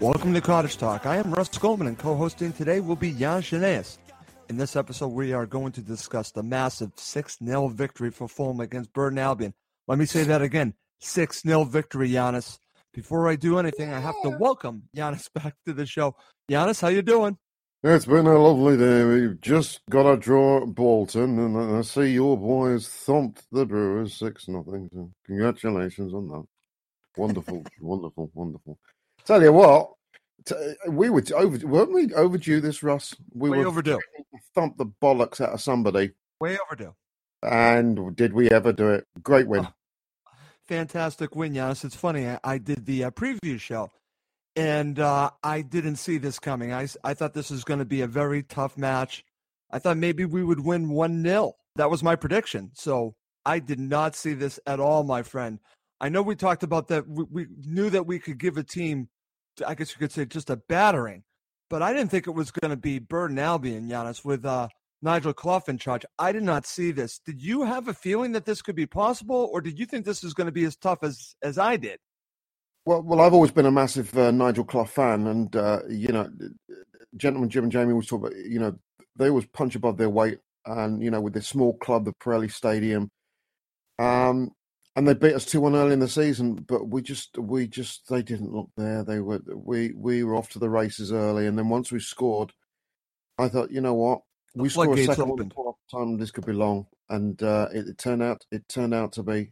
Welcome to Cottage Talk. I am Russ Goldman, and co-hosting today will be Jan Geneas. In this episode, we are going to discuss the massive 6-0 victory for Fulham against Burton Albion. Let me say that again, 6-0 victory, Giannis. Before I do anything, I have to welcome Giannis back to the show. Giannis, how you doing? It's been a lovely day. We've just got a draw at Bolton, and I see your boys thumped the Brewers 6-0. So congratulations on that. Wonderful, wonderful. Tell you what, weren't we overdue this, Russ? We Way were overdue. Thumped the bollocks out of somebody. Way overdue. And did we ever do it? Great win. Fantastic win, Giannis. It's funny. I did the preview show, and I didn't see this coming. I thought this was going to be a very tough match. I thought maybe we would win 1-0. That was my prediction. So I did not see this at all, my friend. I know we talked about that. We knew that we could give a team, I guess you could say, just a battering. But I didn't think it was going to be Burton Albion, Giannis, with Nigel Clough in charge. I did not see this. Did you have a feeling that this could be possible, or did you think this was going to be as tough as I did? Well, I've always been a massive Nigel Clough fan, and Gentleman Jim and Jamie always talk about, they always punch above their weight, and with their small club, the Pirelli Stadium, and they beat us 2-1 early in the season, but they didn't look there. We were off to the races early, and then once we scored, I thought, you know what, we scored a second one before time. This could be long, and it turned out to be.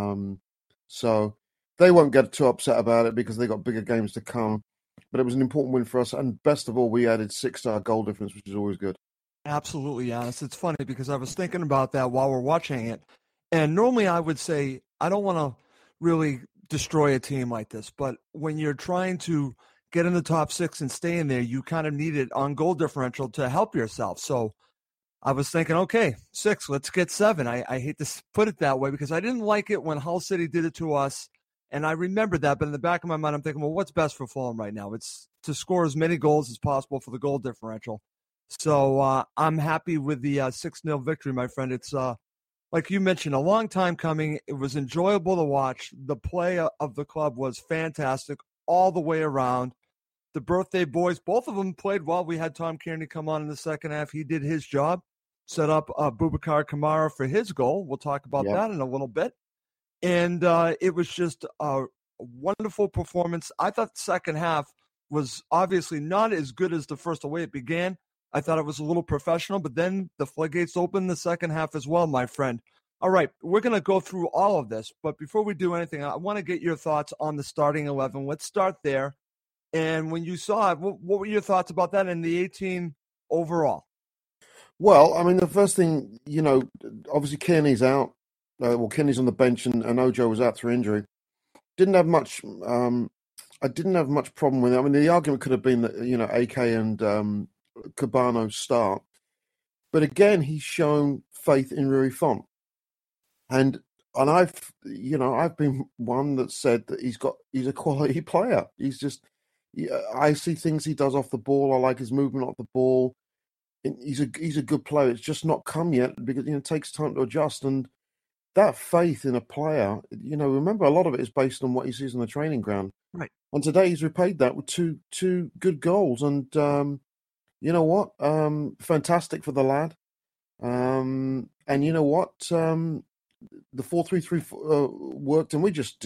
So they won't get too upset about it because they got bigger games to come. But it was an important win for us, and best of all, we added 6 to our goal difference, which is always good. Absolutely, Giannis. It's funny because I was thinking about that while we're watching it, and normally I would say I don't want to really destroy a team like this, but when you're trying to get in the top 6 and stay in there, you kind of need it on goal differential to help yourself. So I was thinking, okay, 6, let's get 7. I hate to put it that way because I didn't like it when Hull City did it to us, and I remember that. But in the back of my mind, I'm thinking, well, what's best for Fulham right now? It's to score as many goals as possible for the goal differential. So I'm happy with the 6-0 victory, my friend. It's like you mentioned, a long time coming. It was enjoyable to watch. The play of the club was fantastic all the way around. The birthday boys, both of them played well. We had Tom Kearney come on in the second half. He did his job, set up Boubacar Kamara for his goal. We'll talk about that in a little bit. And it was just a wonderful performance. I thought the second half was obviously not as good as the first, the way it began. I thought it was a little professional, but then the floodgates opened the second half as well, my friend. All right, we're going to go through all of this, but before we do anything, I want to get your thoughts on the starting 11. Let's start there. And when you saw it, what were your thoughts about that and the 18 overall? Well, I mean, the first thing, obviously Kearney's out. Kearney's on the bench, and Ojo was out through injury. Didn't have much. I didn't have much problem with it. I mean, the argument could have been that AK and Cabano start, but again, he's shown faith in Rui Font, and I've been one that said that he's a quality player. I see things he does off the ball. I like his movement off the ball. He's a good player. It's just not come yet because it takes time to adjust. And that faith in a player, remember, a lot of it is based on what he sees on the training ground. Right. And today he's repaid that with two good goals. And you know what? Fantastic for the lad. And you know what? The 4-3-3 worked, and we just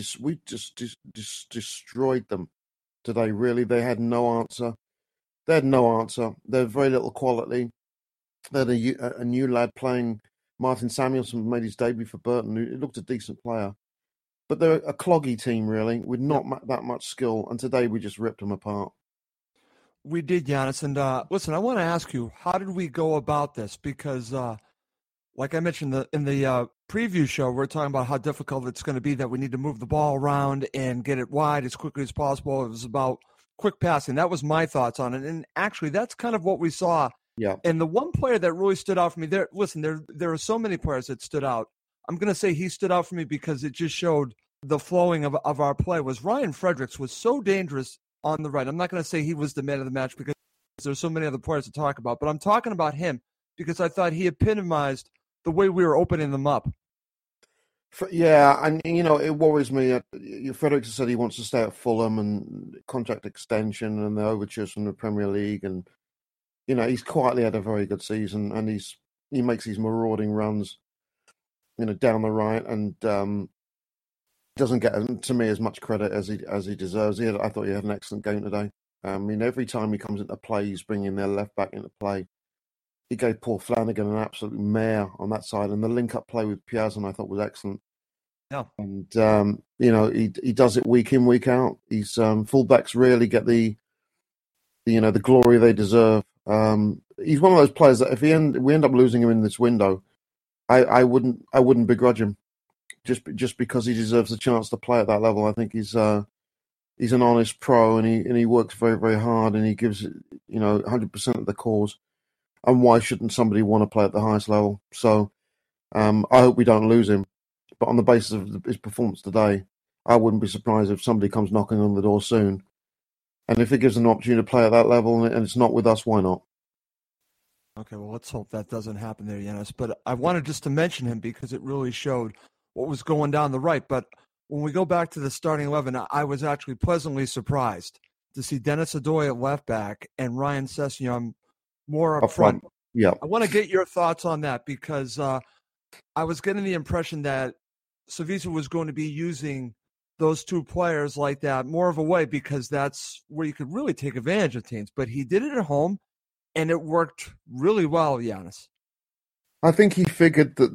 destroyed them today. Really, they had no answer. They had very little quality. They had a new lad playing. Martin Samuelson made his debut for Burton. He looked a decent player, but they're a cloggy team, really, with not that much skill. And today we just ripped them apart. We did, Giannis. And listen, I want to ask you, how did we go about this? Because, like I mentioned in the preview show, we're talking about how difficult it's going to be, that we need to move the ball around and get it wide as quickly as possible. It was about quick passing. That was my thoughts on it. And actually, that's kind of what we saw. Yeah. And the one player that really stood out for me there, listen, there are so many players that stood out. I'm going to say he stood out for me because it just showed the flowing of our play. Was Ryan Fredericks was so dangerous on the right. I'm not going to say he was the man of the match because there's so many other players to talk about, but I'm talking about him because I thought he epitomized the way we were opening them up. Yeah, and it worries me. Fredericks said he wants to stay at Fulham and contract extension and the overtures from the Premier League, and he's quietly had a very good season, and he makes these marauding runs, down the right, and doesn't get to me as much credit as he deserves. I thought he had an excellent game today. I mean, every time he comes into play, he's bringing their left back into play. He gave Paul Flanagan an absolute mare on that side, and the link-up play with Piazon I thought was excellent. Yeah, and he does it week in, week out. He's fullbacks rarely get the glory they deserve. He's one of those players that if we end up losing him in this window, I wouldn't begrudge him, just because he deserves the chance to play at that level. I think he's an honest pro, and he works very, very hard, and he gives 100% of the cause. And why shouldn't somebody want to play at the highest level? So I hope we don't lose him. But on the basis of his performance today, I wouldn't be surprised if somebody comes knocking on the door soon. And if it gives them an opportunity to play at that level and it's not with us, why not? Okay, well, let's hope that doesn't happen there, Yanis. But I wanted just to mention him because it really showed what was going down the right. But when we go back to the starting 11, I was actually pleasantly surprised to see Dennis Adoy at left back and Ryan Sessegnon more up front. Yeah. I want to get your thoughts on that because I was getting the impression that Savisa was going to be using those two players like that more of a way because that's where you could really take advantage of teams. But he did it at home, and it worked really well, Yanis. I think he figured that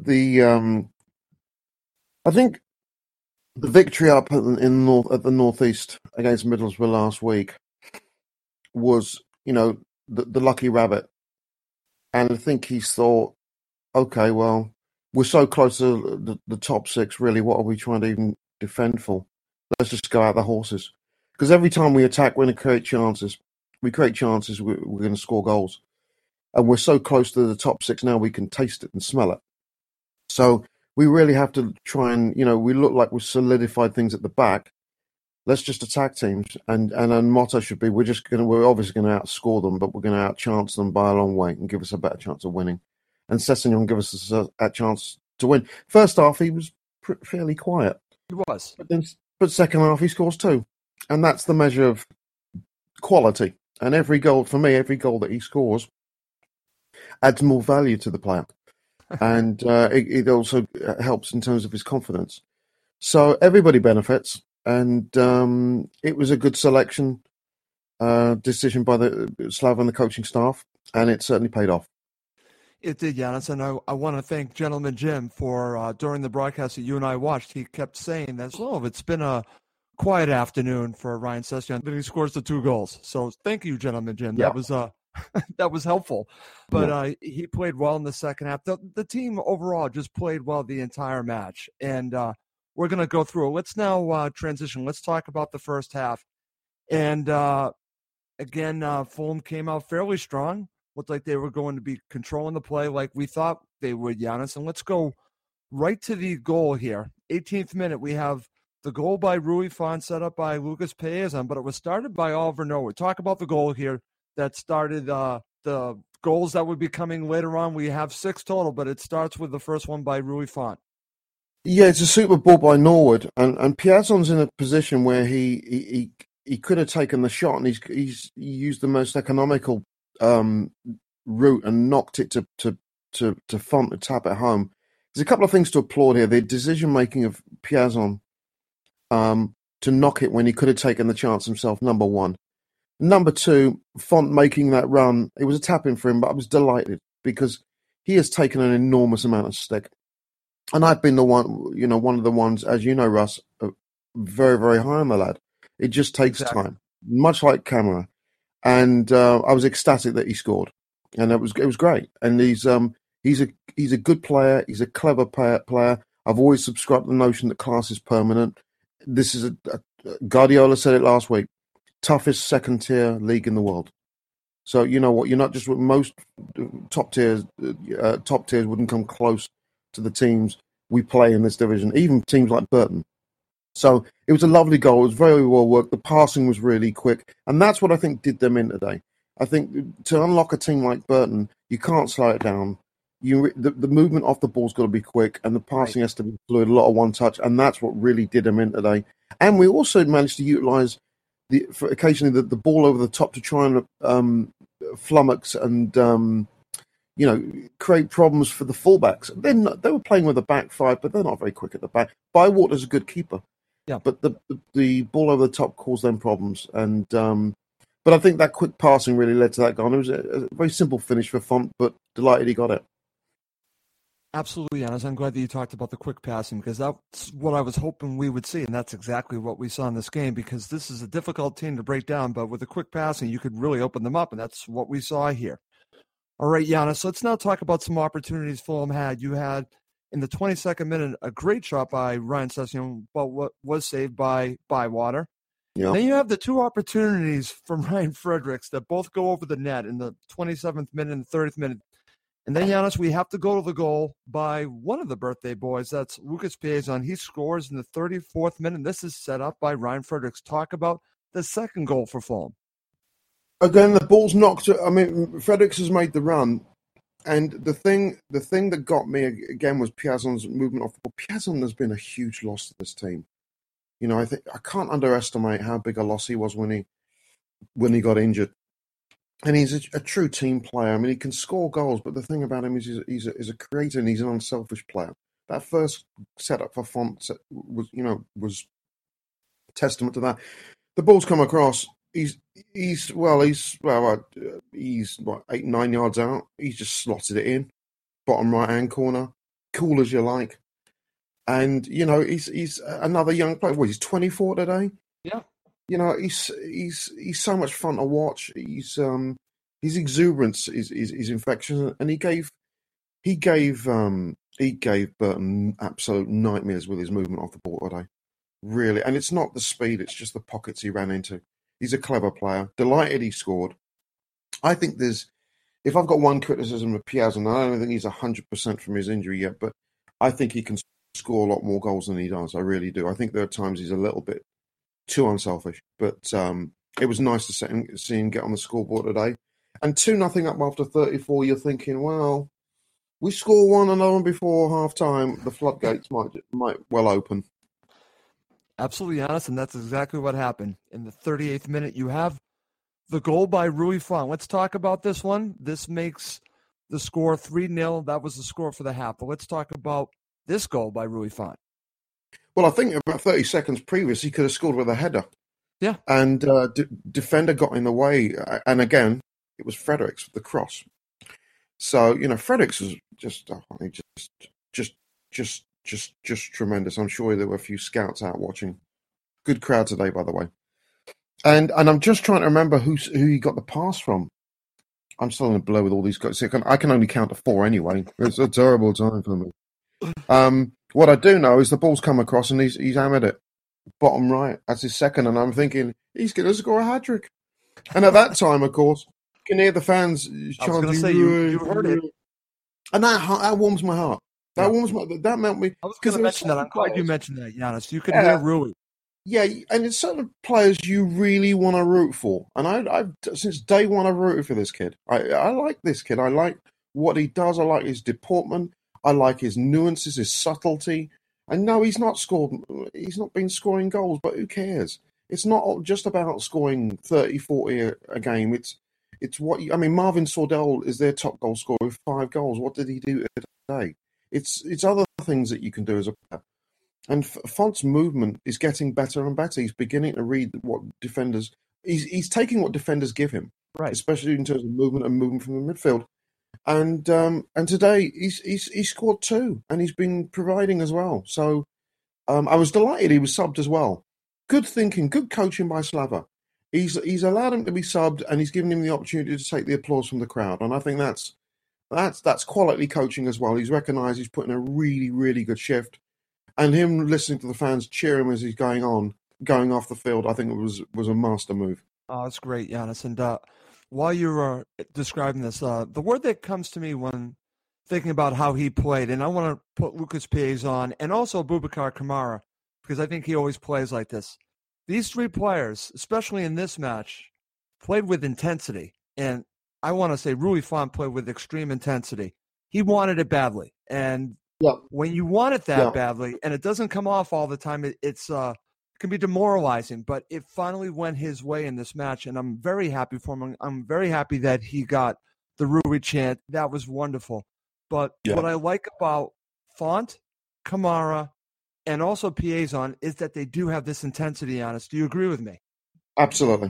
I think the victory up at the Northeast against Middlesbrough last week was, the lucky rabbit. And I think he's thought, okay, well, we're so close to the top six, really, what are we trying to even defend for? Let's just go out the horses. Because every time we attack, we're going to create chances. We're going to score goals. And we're so close to the top six now, we can taste it and smell it. So we really have to try and, we look like we've solidified things at the back. Let's just attack teams. And our motto should be, we're obviously going to outscore them, but we're going to outchance them by a long way and give us a better chance of winning. And Sessegnon give us a chance to win. First half, he was fairly quiet. He was. But second half, he scores two. And that's the measure of quality. And every goal that he scores adds more value to the player. And it also helps in terms of his confidence. So everybody benefits. And it was a good selection decision by the Slav and the coaching staff. And it certainly paid off. It did, Yanis, and I want to thank Gentleman Jim for during the broadcast that you and I watched, he kept saying that, it's been a quiet afternoon for Ryan Sessegnon, but he scores the 2 goals. So thank you, Gentleman Jim. Yeah. That was that was helpful. But he played well in the second half. The team overall just played well the entire match, and we're going to go through it. Let's now transition. Let's talk about the first half. And again, Fulham came out fairly strong. Looked like they were going to be controlling the play like we thought they would, Yanis. And let's go right to the goal here. 18th minute, we have the goal by Rui Font set up by Lucas Piazon, but it was started by Oliver Norwood. Talk about the goal here that started the goals that would be coming later on. We have 6 total, but it starts with the first one by Rui Font. Yeah, it's a super ball by Norwood, and Piazon's in a position where he could have taken the shot, and he's used the most economical route and knocked it to Font to tap it home. There's a couple of things to applaud here. The decision making of Piazon to knock it when he could have taken the chance himself, number one. Number two, Font making that run. It was a tap in for him, but I was delighted because he has taken an enormous amount of stick. And I've been one of the ones, as you know, Russ, very, very high on the lad. It just takes time, much like Camara. And I was ecstatic that he scored, and it was great. And he's a good player. He's a clever player. I've always subscribed to the notion that class is permanent. This is Guardiola said it last week. Toughest second tier league in the world. So you know what? You're not just most top tiers. Top tiers wouldn't come close to the teams we play in this division, even teams like Burton. So it was a lovely goal. It was very well worked. The passing was really quick. And that's what I think did them in today. I think to unlock a team like Burton, you can't slow it down. the movement off the ball's got to be quick, and the passing has to be fluid, a lot of one touch, and that's what really did him in today. And we also managed to utilise occasionally the ball over the top to try and flummox and create problems for the fullbacks. They were playing with a back five, but they're not very quick at the back. Bywater's a good keeper, but the ball over the top caused them problems. And but I think that quick passing really led to that goal. And it was a very simple finish for Font, but delighted he got it. Absolutely, Giannis. I'm glad that you talked about the quick passing because that's what I was hoping we would see, and that's exactly what we saw in this game because this is a difficult team to break down, but with the quick passing, you could really open them up, and that's what we saw here. All right, Giannis, let's now talk about some opportunities Fulham had. You had, in the 22nd minute, a great shot by Ryan Sessegnon, but what was saved by Bywater. Yeah. Then you have the two opportunities from Ryan Fredericks that both go over the net in the 27th minute and the 30th minute. And then, Giannis, we have to go to the goal by one of the birthday boys. That's Lucas Piazon. He scores in the 34th minute. This is set up by Ryan Fredericks. Talk about the second goal for Fulham. Again, the ball's knocked. I mean, Fredericks has made the run. And the thing that got me, again, was Piazon's movement off the ball. Piazon has been a huge loss to this team. You know, I can't underestimate how big a loss he was when he got injured. And he's a true team player. I mean, he can score goals, but the thing about him is he's a creator and he's an unselfish player. That first setup for Font was testament to that. The ball's come across. He's 8-9 yards out. He's just slotted it in, bottom right hand corner, cool as you like. And he's another young player. He's 24 today. Yeah. He's so much fun to watch. His exuberance is infectious, and he gave Burton absolute nightmares with his movement off the ball today. Really, and it's not the speed; it's just the pockets he ran into. He's a clever player. Delighted he scored. I think if I've got one criticism of Piazon, I don't think he's 100% from his injury yet, but I think he can score a lot more goals than he does. I really do. I think there are times he's a little bit too unselfish, but it was nice to see him get on the scoreboard today. And 2-0 up after 34, you're thinking, well, we score one another one before half time, the floodgates might well open. Absolutely honest, and that's exactly what happened. In the 38th minute, you have the goal by Rui Font. Let's talk about this one. This makes the score 3-0. That was the score for the half. But let's talk about this goal by Rui Font. Well, I think about 30 seconds previous, he could have scored with a header. Yeah. And defender got in the way. And again, it was Fredericks with the cross. So, Fredericks was just tremendous. I'm sure there were a few scouts out watching. Good crowd today, by the way. And I'm just trying to remember who he got the pass from. I'm still in a blur with all these guys. I can only count to 4 anyway. It's a terrible time for me. What I do know is the ball's come across and he's hammered it. Bottom right. That's his second. And I'm thinking, he's going to score a hat-trick. And at that time, of course, you can hear the fans chanting. I was going to say, you heard it. And that warms my heart. That meant me. I was going to mention that. I'm glad you mentioned that, Giannis. You could hear Rui. Yeah, and it's certain players you really want to root for. And I've since day one, I've rooted for this kid. I like this kid. I like what he does. I like his deportment. I like his nuances, his subtlety. I know he's not been scoring goals, but who cares? It's not just about scoring 30, 40 a game. It's Marvin Sordell is their top goal scorer with 5 goals. What did he do today? It's other things that you can do as a player. And Font's movement is getting better and better. He's beginning to read what defenders. He's taking what defenders give him, right? Especially in terms of movement from the midfield. And today he's scored 2, and he's been providing as well. So I was delighted he was subbed as well. Good thinking, good coaching by Slava. He's allowed him to be subbed, and he's given him the opportunity to take the applause from the crowd. And I think that's quality coaching as well. He's recognised he's putting a really, really good shift. And him listening to the fans cheer him as he's going off the field, I think it was a master move. Oh, that's great, Giannis. And while you were describing this, the word that comes to me when thinking about how he played, and I want to put Lucas Piazon and also Boubacar Kamara, because I think he always plays like this. These 3 players, especially in this match, played with intensity. And I want to say Rui Font played with extreme intensity. he wanted it badly. And when you want it that badly and it doesn't come off all the time, it can be demoralizing. But it finally went his way in this match, and I'm very happy for him. I'm very happy that he got the Rui chant. That was wonderful. But what I like about Font, Kamara, and also Piazon is that they do have this intensity on us. Do you agree with me? Absolutely.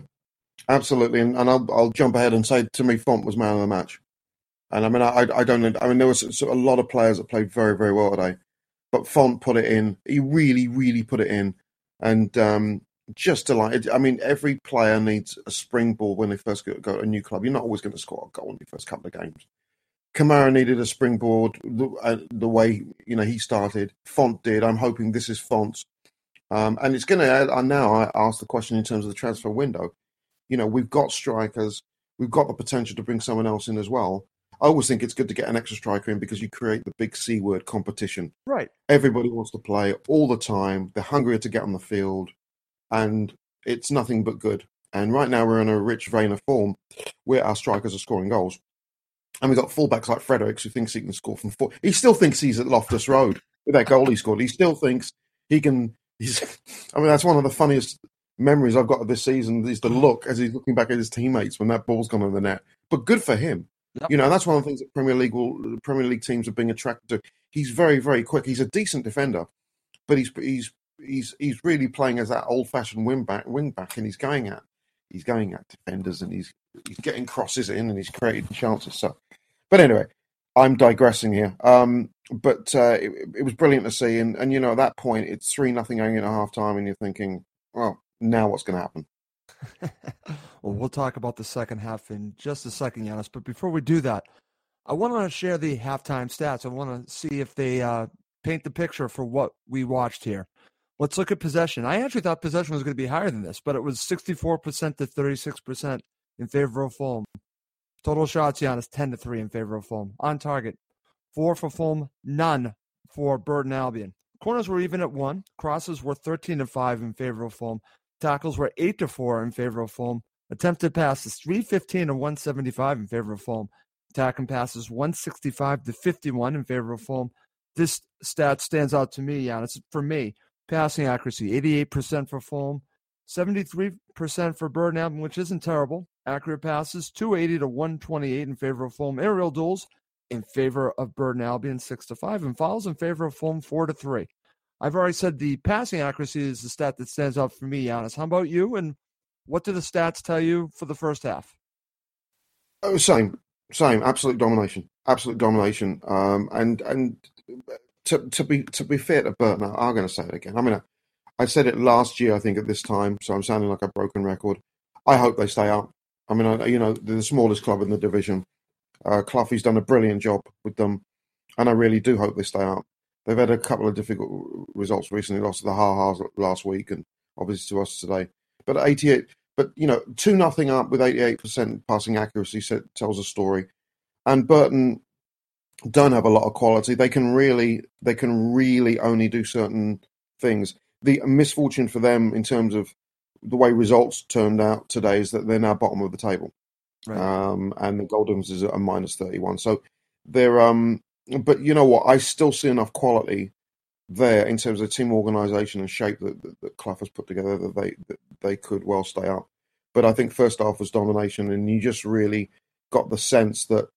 And I'll jump ahead and say, to me, Font was man of the match. And I mean, I don't. I mean, there was a lot of players that played very, very well today, but Font put it in. He really, really put it in, and just delighted. I mean, every player needs a springboard when they first go to a new club. You're not always going to score a goal in your first couple of games. Kamara needed a springboard the way he started. Font did. I'm hoping this is Font's, and it's going to. Now I ask the question in terms of the transfer window. We've got strikers. We've got the potential to bring someone else in as well. I always think it's good to get an extra striker in because you create the big C word competition. Right. Everybody wants to play all the time. They're hungrier to get on the field, and it's nothing but good. And right now we're in a rich vein of form where our strikers are scoring goals. And we've got fullbacks like Fredericks who thinks he can score from 4. He still thinks he's at Loftus Road with that goal he scored. He still thinks he can. That's one of the funniest memories I've got of this season is the look as he's looking back at his teammates when that ball's gone in the net. But good for him. Yep. That's one of the things that Premier League teams are being attracted to. He's very, very quick. He's a decent defender, but he's really playing as that old-fashioned wing back, and he's going at defenders, and he's getting crosses in, and he's creating chances. So, but anyway, I'm digressing here. But it was brilliant to see, and at that point it's 3-0 going into half time, and you're thinking, well, now what's going to happen? Well, we'll talk about the second half in just a second, Giannis. But before we do that, I want to share the halftime stats. I want to see if they paint the picture for what we watched here. Let's look at possession. I actually thought possession was going to be higher than this, but it was 64% to 36% in favor of Fulham. Total shots, Giannis, 10-3 in favor of Fulham. On target, 4 for Fulham, none for Burton Albion. Corners were even at 1. Crosses were 13-5 in favor of Fulham. Tackles were 8-4 in favor of Fulham. Attempted passes 315 to 175 in favor of Fulham. Attacking passes 165 to 51 in favor of Fulham. This stat stands out to me, Giannis. For me, passing accuracy 88% for Fulham, 73% for Burton Albion, which isn't terrible. Accurate passes 280 to 128 in favor of Fulham. Aerial duels in favor of Burton Albion 6-5, and fouls in favor of Fulham 4-3. I've already said the passing accuracy is the stat that stands out for me, Giannis. How about you? And what do the stats tell you for the first half? Same. Absolute domination. And to be fair to Burton, I'm going to say it again. I mean, I said it last year, I think, at this time, so I'm sounding like a broken record. I hope they stay up. I mean, they're the smallest club in the division. Cloughie's done a brilliant job with them, and I really do hope they stay up. They've had a couple of difficult results recently. Lost to the Ha-Ha's last week, and obviously to us today. But 2-0 up with 88% passing accuracy tells a story. And Burton don't have a lot of quality. They can really only do certain things. The misfortune for them in terms of the way results turned out today is that they're now bottom of the table, right. And the Goldens is at a -31. So they're but you know what? I still see enough quality there in terms of team organisation and shape that Clough has put together that they could well stay up. But I think first half was domination, and you just really got the sense that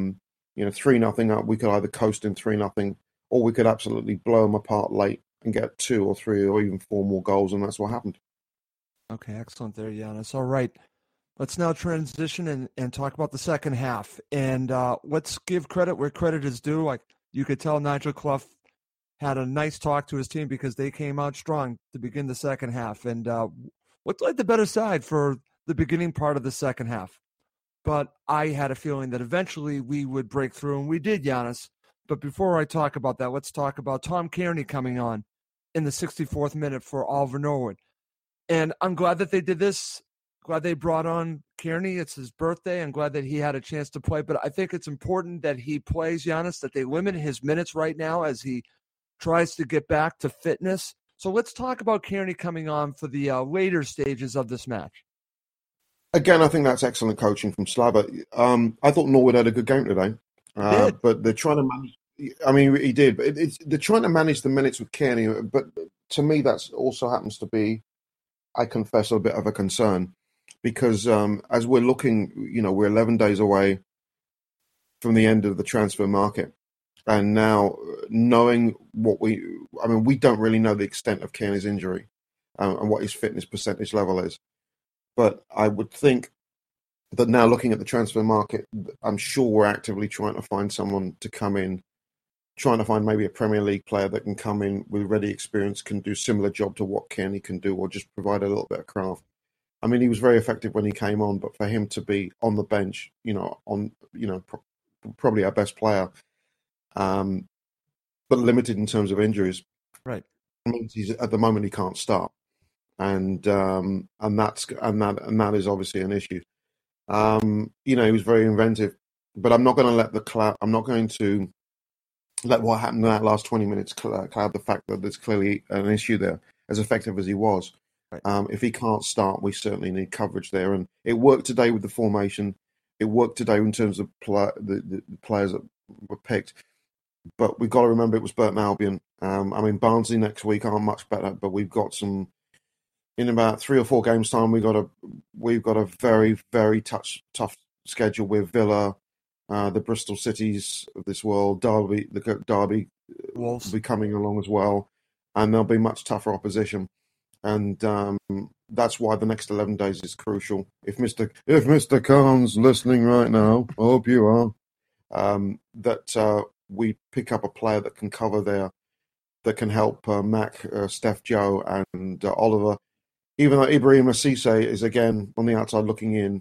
3-0 up, we could either coast in 3-0, or we could absolutely blow them apart late and get 2 or 3 or even 4 more goals, and that's what happened. Okay, excellent there, Giannis. All right. Let's now transition and talk about the second half. And let's give credit where credit is due. Like you could tell Nigel Clough had a nice talk to his team because they came out strong to begin the second half. And what led the better side for the beginning part of the second half? But I had a feeling that eventually we would break through, and we did, Giannis. But before I talk about that, let's talk about Tom Kearney coming on in the 64th minute for Oliver Norwood. And I'm glad that they did this. Glad they brought on Kearney. It's his birthday. I'm glad that he had a chance to play. But I think it's important that he plays, Giannis, that they limit his minutes right now as he tries to get back to fitness. So let's talk about Kearney coming on for the later stages of this match. Again, I think that's excellent coaching from Slava. I thought Norwood had a good game today. Did. But they're trying to manage. I mean, he did, but they're trying to manage the minutes with Kearney. But to me, that's also happens to be, I confess, a bit of a concern because as we're looking, we're 11 days away from the end of the transfer market. And now knowing we don't really know the extent of Kearney's injury and what his fitness percentage level is. But I would think that now looking at the transfer market, I'm sure we're actively trying to find someone to come in, trying to find maybe a Premier League player that can come in with ready experience, can do similar job to what Kearney can do, or just provide a little bit of craft. I mean, he was very effective when he came on, but for him to be on the bench, probably our best player, but limited in terms of injuries, right? Means he's at the moment he can't start, and that is obviously an issue. He was very inventive, but I'm not going to let I'm not going to let what happened in that last 20 minutes cloud the fact that there's clearly an issue there. As effective as he was, right. If he can't start, we certainly need coverage there. And it worked today with the formation. It worked today in terms of the players that were picked. But we've got to remember it was Burton Albion. Barnsley next week aren't much better, but we've got some. In about 3 or 4 games' time, we've got a very, very tough schedule with Villa, the Bristol Cities of this world, Derby Wolves will be coming along as well, and there'll be much tougher opposition, and that's why the next 11 days is crucial. If Mr. Khan's listening right now, I hope you are, that we pick up a player that can cover there, that can help Mac, Steph, Joe, and Oliver. Even though Ibrahim Cisse is again on the outside looking in,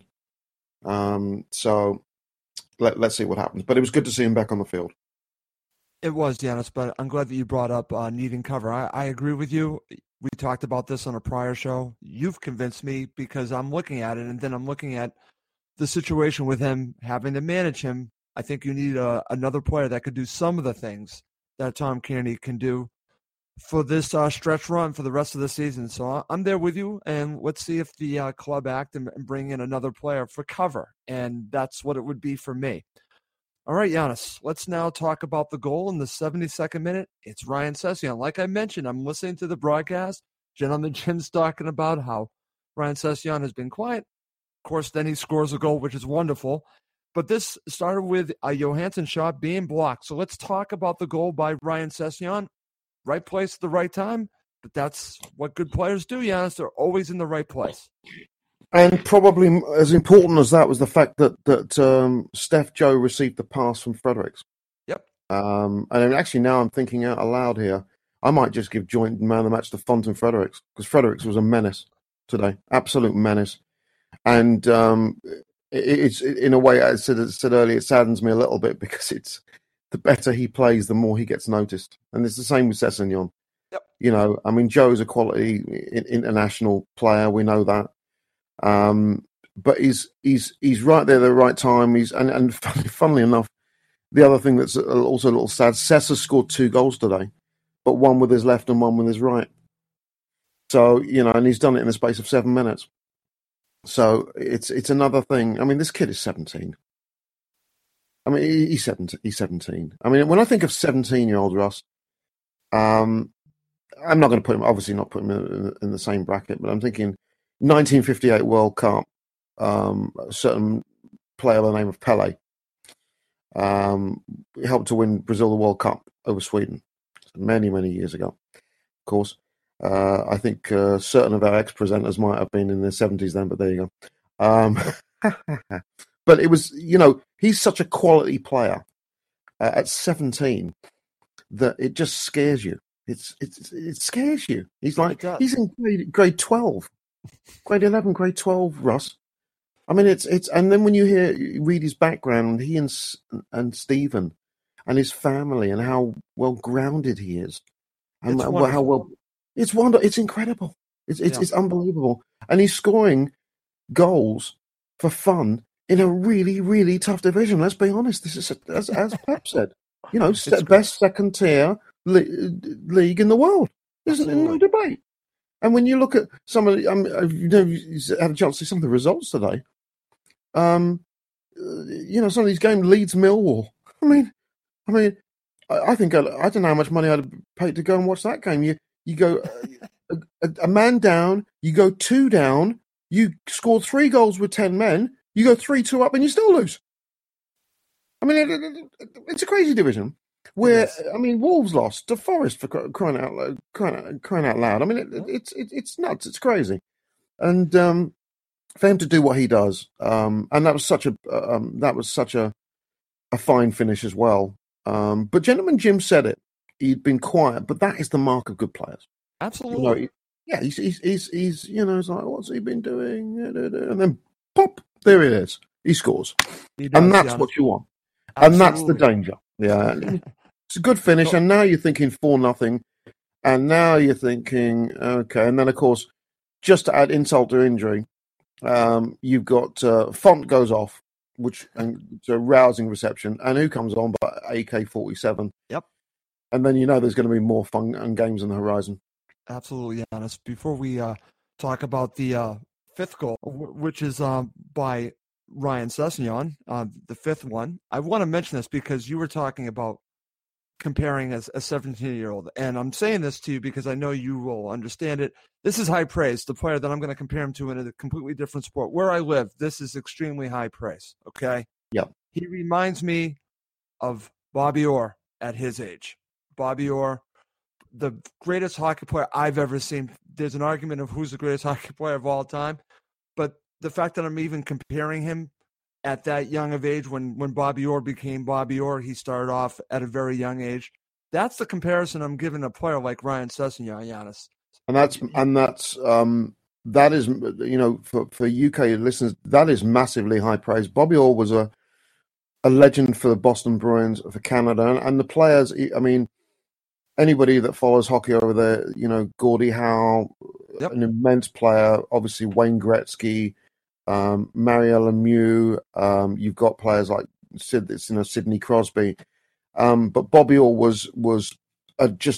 so let's see what happens. But it was good to see him back on the field. It was, Giannis, but I'm glad that you brought up needing cover. I agree with you. We talked about this on a prior show. You've convinced me because I'm looking at it, and then I'm looking at the situation with him having to manage him. I think you need another player that could do some of the things that Tom Kearney can do for this stretch run for the rest of the season. So I'm there with you, and let's see if the club act and bring in another player for cover, and that's what it would be for me. All right, Giannis, let's now talk about the goal in the 72nd minute. It's Ryan Sessegnon. Like I mentioned, I'm listening to the broadcast. Gentleman Jim's talking about how Ryan Sessegnon has been quiet. Of course, then he scores a goal, which is wonderful. But this started with a Johansson shot being blocked. So let's talk about the goal by Ryan Sessegnon. Right place at the right time, but that's what good players do, Giannis. They're always in the right place. And probably as important as that was the fact that Steph Joe received the pass from Fredericks. Yep. And actually now I'm thinking out aloud here. I might just give joint man of the match to Fontaine Fredericks, because Fredericks was a menace today, absolute menace. And it's in a way, I said earlier, it saddens me a little bit because it's the better he plays, the more he gets noticed. And it's the same with Sessegnon. Yep. Joe's a quality international player. We know that. But he's right there at the right time. And funnily enough, the other thing that's also a little sad, Sessa scored 2 goals today, but one with his left and one with his right. So, and he's done it in the space of 7 minutes. So it's another thing. This kid is 17. He's 17. When I think of 17-year-old Russ, I'm not going to put him, obviously not put him in the same bracket, but I'm thinking 1958 World Cup, a certain player by the name of Pele helped to win Brazil the World Cup over Sweden many, many years ago, of course. I think certain of our ex-presenters might have been in their 70s then, but there you go. But it was, he's such a quality player at 17 that it just scares you. It scares you. He's he's in grade 12, grade 11, grade 12, Russ. It's and then when you read his background, he and Stephen and his family and how well grounded he is, and how well it's incredible. It's unbelievable, and he's scoring goals for fun in a really, really tough division. Let's be honest. This is, as Pep said, best second tier league in the world. There's no debate. And when you look at some of the, had a chance to see some of the results today. Some of these games, Leeds, Millwall. I mean, I think I don't know how much money I'd pay to go and watch that game. You go a man down, you go 2 down, you score 3 goals with 10 men, you go 3-2 up, and you still lose. I mean, it's a crazy division. Where Wolves lost to Forest for crying out loud. I mean, it's nuts. It's crazy, and for him to do what he does, and that was such a fine finish as well. But Gentleman Jim said it. He'd been quiet, but that is the mark of good players. Absolutely. He's he's like, what's he been doing? And then pop, there it is. He scores, and that's what you want. Absolutely. And that's the danger. Yeah, it's a good finish. And now you're thinking 4-0, and now you're thinking okay. And then of course, just to add insult to injury, you've got Font goes off, and it's a rousing reception. And who comes on but AK-47? Yep. And then there's going to be more fun and games on the horizon. Absolutely, Giannis. Before we talk about the fifth goal, which is by Ryan Sessegnon, the fifth one, I want to mention this because you were talking about comparing as a 17-year-old. And I'm saying this to you because I know you will understand it. This is high praise. The player that I'm going to compare him to in a completely different sport. Where I live, this is extremely high praise, okay? Yeah. He reminds me of Bobby Orr at his age. Bobby Orr, the greatest hockey player I've ever seen. There's an argument of who's the greatest hockey player of all time. But the fact that I'm even comparing him at that young of age, when Bobby Orr became Bobby Orr, he started off at a very young age. That's the comparison I'm giving a player like Ryan Sessegnon, Giannis. That is, for UK listeners, that is massively high praise. Bobby Orr was a legend for the Boston Bruins, for Canada, and the players. I mean, anybody that follows hockey over there, Gordie Howe, yep, an immense player. Obviously, Wayne Gretzky, Mario Lemieux. You've got players like Sidney Crosby, but Bobby Orr was just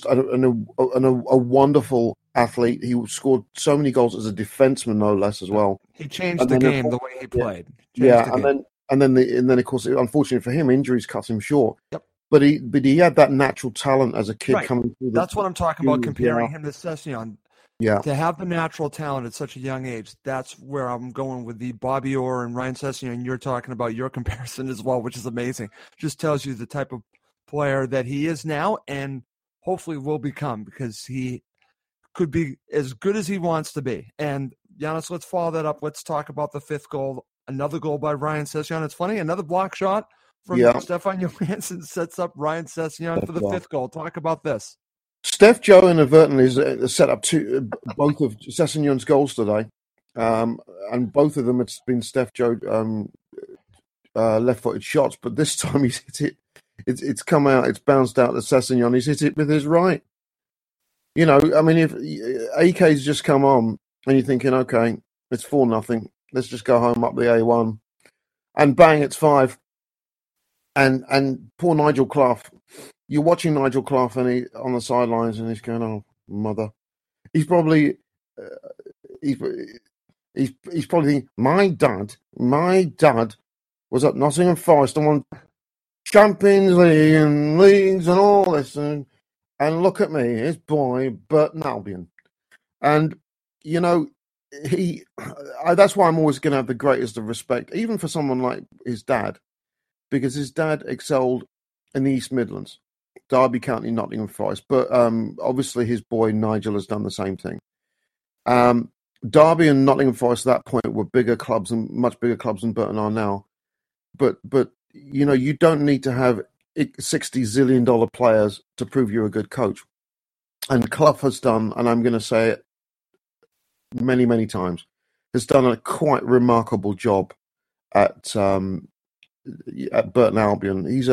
a wonderful athlete. He scored so many goals as a defenseman, no less, as well. He changed the game the way he played. And then of course, unfortunately for him, injuries cut him short. Yep. But he had that natural talent as a kid, right, coming through. That's what I'm talking about, comparing him to Sessegnon. Yeah. To have the natural talent at such a young age, that's where I'm going with the Bobby Orr and Ryan Sessegnon. You're talking about your comparison as well, which is amazing. Just tells you the type of player that he is now and hopefully will become, because he could be as good as he wants to be. And Giannis, let's follow that up. Let's talk about the fifth goal. Another goal by Ryan Sessegnon. It's funny, another block shot from Stefan Johansson sets up Ryan Sessegnon for the fifth goal. Talk about this. Steph Joe inadvertently set up both of Sessegnon's goals today, and both of them it's been Steph Joe left-footed shots. But this time he's hit it. It's come out. It's bounced out to Sessegnon. He's hit it with his right. I mean, if AK's just come on and you're thinking, okay, it's 4-0. Let's just go home up the A1, and bang, it's 5. And poor Nigel Clough. You're watching Nigel Clough and he on the sidelines, and he's going, "Oh, mother." He's probably he's probably thinking, my dad was at Nottingham Forest and won Champions League and leagues and all this, and look at me, his boy Burton Albion, and that's why I'm always going to have the greatest of respect, even for someone like his dad, because his dad excelled in the East Midlands. Derby County, Nottingham Forest, but obviously his boy Nigel has done the same thing. Derby and Nottingham Forest at that point were much bigger clubs than Burton are now. But you don't need to have $60 zillion players to prove you're a good coach. And Clough has done, and I'm going to say it many, many times, has done a quite remarkable job at Burton Albion. He's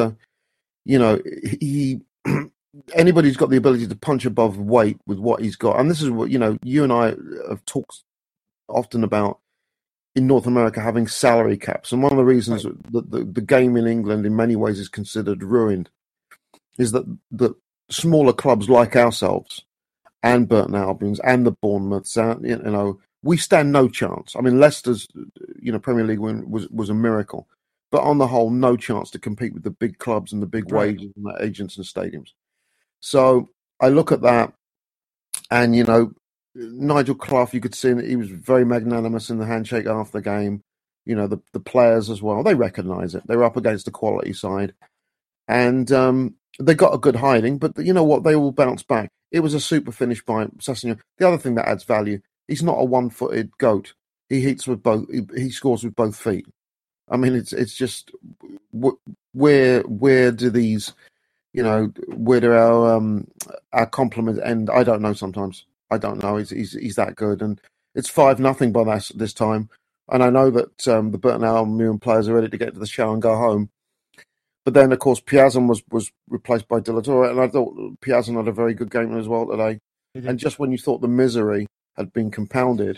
anybody who's got the ability to punch above weight with what he's got, and this is what you and I have talked often about in North America, having salary caps, and one of the reasons that the game in England in many ways is considered ruined is that the smaller clubs like ourselves and Burton Albions and the Bournemouths, we stand no chance. I mean, Leicester's Premier League win was a miracle. but on the whole, no chance to compete with the big clubs and the big Right. wages and the agents and stadiums. So I look at that, and Nigel Clough, you could see that he was very magnanimous in the handshake after the game. The players as well, they recognise it. They're up against the quality side, and they got a good hiding. But you know what? They all bounced back. It was a super finish by Sessegnon. The other thing that adds value, he's not a one-footed goat. He hits with both. He scores with both feet. I mean, it's just where do these, where do our compliments end? I don't know. Sometimes I don't know. He's that good, and it's 5-0 by this time. And I know that the Burton Albion players are ready to get to the shower and go home. But then, of course, Piazon was replaced by De La Torre, and I thought Piazon had a very good game as well today. And just when you thought the misery had been compounded,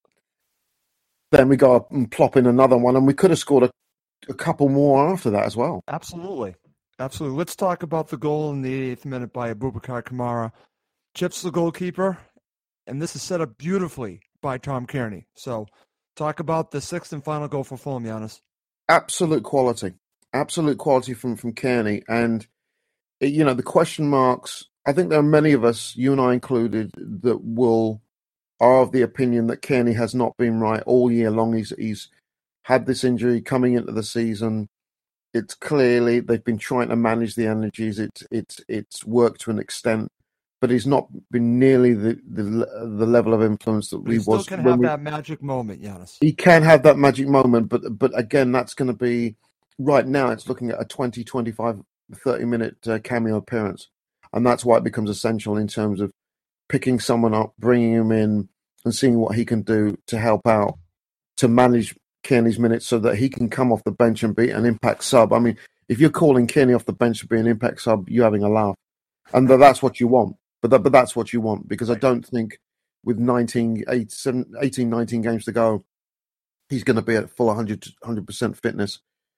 then we go up and plop in another one, and we could have scored a couple more after that as well. Absolutely. Let's talk about the goal in the 8th minute by Abubakar Kamara. Chips the goalkeeper, and this is set up beautifully by Tom Kearney. So talk about the 6th and final goal for Fulham, Giannis. Absolute quality from Kearney. And, the question marks, I think there are many of us, you and I included, that are of the opinion that Kearney has not been right all year long. He's had this injury coming into the season. It's clearly they've been trying to manage the energies. It's worked to an extent, but he's not been nearly the level of influence that he was. Still can have that magic moment, Giannis. He can have that magic moment, but again, that's going to be right now. It's looking at a 20, 25, 30-minute cameo appearance, and that's why it becomes essential in terms of picking someone up, bringing him in, and seeing what he can do to help out to manage Kearney's minutes so that he can come off the bench and be an impact sub. I mean, if you're calling Kearney off the bench to be an impact sub, you're having a laugh. And that's what you want. But that's what you want, because I don't think with 18, 19 games to go, he's going to be at full 100% fitness.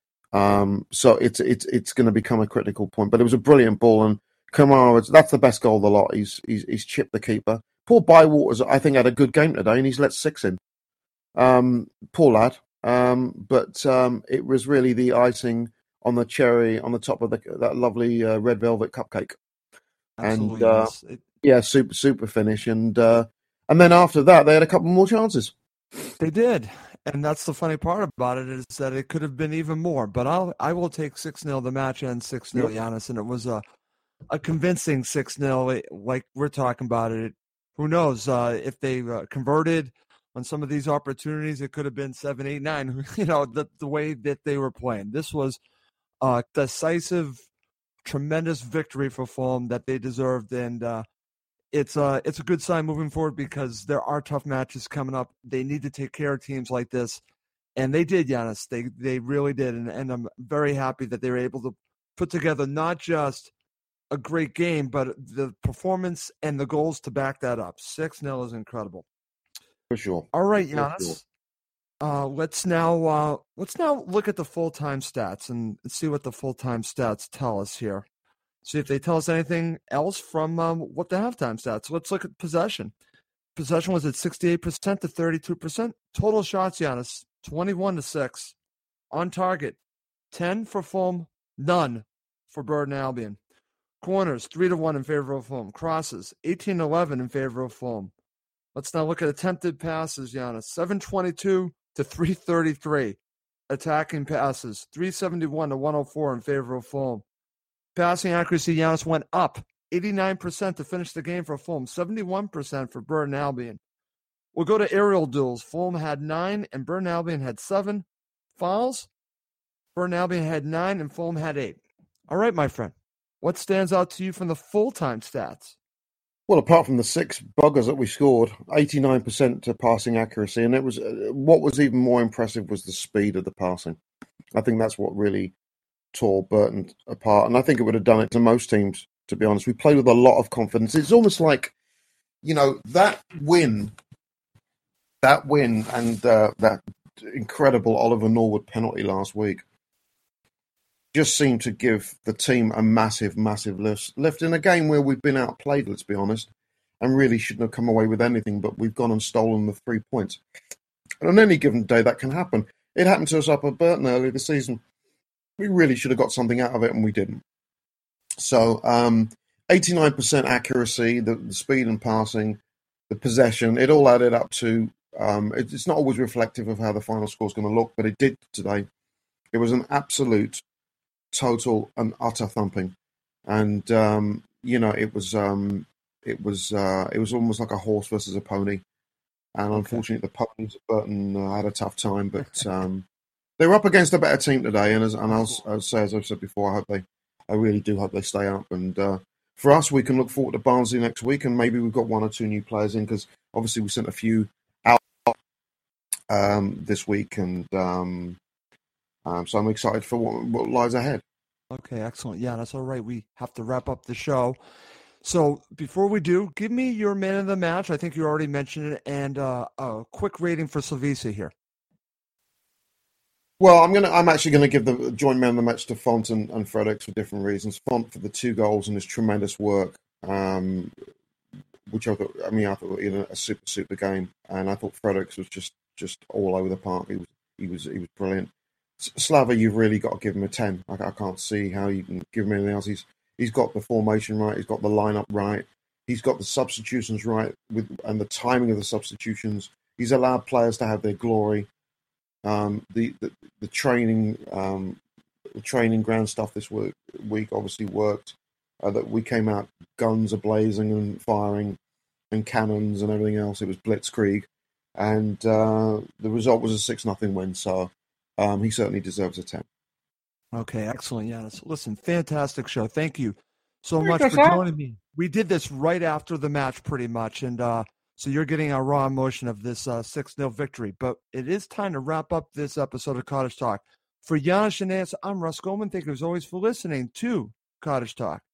So it's going to become a critical point. But it was a brilliant ball, and Kamara, that's the best goal of the lot. He's chipped the keeper. Poor Bywaters, I think, had a good game today, and he's let 6 in. Poor lad. But it was really the icing on the cherry on the top of that lovely red velvet cupcake. Absolutely, and yes. Super finish. And then after that, they had a couple more chances. They did. And that's the funny part about it, is that it could have been even more. But I will take 6-0. The match ends 6-0, Giannis, and it was a convincing 6-0. Like we're talking about it. Who knows if they converted on some of these opportunities? It could have been 7, 8, 9. The way that they were playing. This was a decisive, tremendous victory for Fulham that they deserved, and it's a good sign moving forward, because there are tough matches coming up. They need to take care of teams like this, and they did, Giannis. They really did, and I'm very happy that they were able to put together not just a great game, but the performance and the goals to back that up. 6-0 is incredible. For sure. All right, Giannis. Let's now look at the full-time stats and see what the full-time stats tell us here. See if they tell us anything else from what the halftime stats. Let's look at possession. Possession was at 68% to 32%. Total shots, Giannis, 21-6. On target, 10 for Fulham, none for Burton Albion. Corners, 3-1 in favor of Fulham. Crosses, 18-11 in favor of Fulham. Let's now look at attempted passes, Giannis. 722 to 333. Attacking passes, 371 to 104 in favor of Fulham. Passing accuracy, Giannis, went up 89% to finish the game for Fulham, 71% for Burton Albion. We'll go to aerial duels. Fulham had 9 and Burton Albion had 7. Fouls, Burton Albion had 9 and Fulham had 8. All right, my friend. What stands out to you from the full-time stats? Well, apart from the 6 buggers that we scored, 89% to passing accuracy, and it was what was even more impressive was the speed of the passing. I think that's what really tore Burton apart, and I think it would have done it to most teams, to be honest. We played with a lot of confidence. It's almost like, that win and that incredible Oliver Norwood penalty last week just seemed to give the team a massive, massive lift in a game where we've been outplayed, let's be honest, and really shouldn't have come away with anything, but we've gone and stolen the 3 points. And on any given day, that can happen. It happened to us up at Burton earlier this season. we really should have got something out of it, and we didn't. So 89% accuracy, the speed and passing, the possession, it all added up to, it's not always reflective of how the final score is going to look, but it did today. It was an absolute, total and utter thumping. And, it was almost like a horse versus a pony. And unfortunately, the ponies at Burton had a tough time, but they were up against a better team today. And I'll say, as I've said before, I really do hope they stay up. And for us, we can look forward to Barnsley next week, and maybe we've got one or two new players in, because obviously we sent a few out this week, and so I'm excited for what lies ahead. Okay, excellent. Yeah, that's all right. We have to wrap up the show. So before we do, give me your man of the match. I think you already mentioned it, and a quick rating for Slavisa here. Well, I'm actually gonna give the joint man of the match to Font and Fredericks for different reasons. Font for the 2 goals and his tremendous work, which I thought a super game, and I thought Fredericks was just all over the park. He was brilliant. Slava, you've really got to give him a 10. I can't see how you can give him anything else. He's got the formation right. He's got the lineup right. He's got the substitutions right and the timing of the substitutions. He's allowed players to have their glory. The training ground stuff this week obviously worked. That we came out guns a blazing and firing and cannons and everything else. It was blitzkrieg, and the result was a 6-0 win. So he certainly deserves a 10. Okay, excellent, Giannis. Listen, fantastic show. Thank you so much for joining me. We did this right after the match, pretty much, and so you're getting a raw emotion of this 6-0 victory. But it is time to wrap up this episode of Cottage Talk. For Giannis Shenanigans, I'm Russ Goldman. Thank you as always for listening to Cottage Talk.